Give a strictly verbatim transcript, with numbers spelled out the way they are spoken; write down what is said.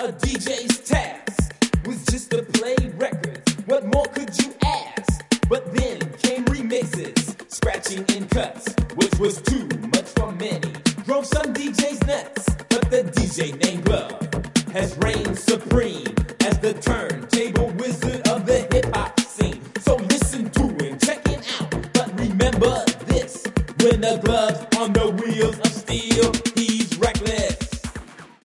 A D J's task was just to play records. What more could you ask? But then came remixes, scratching and cuts, which was too much for many. Drove some D Js nuts, but the D J named Glove has reigned supreme as the turntable wizard of the hip-hop scene. So listen to him, check it out, but remember this: when the Glove's on the